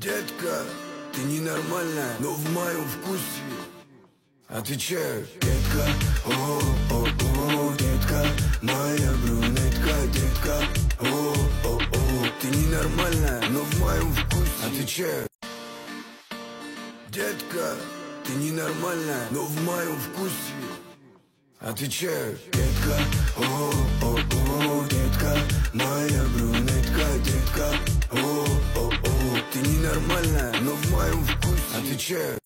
Детка, ты ненормальная, но в моем вкусе. Отвечаю, детка, о, детка, моя брюнетка, детка, о, ты ненормальная, но в моем вкусе. Отвечаю, детка, ты ненормальная, но в моем вкусе. Отвечаю, детка, о, детка, моя брюнетка, детка, о, ты ненормальная, но в моем вкусе. Отвечаю.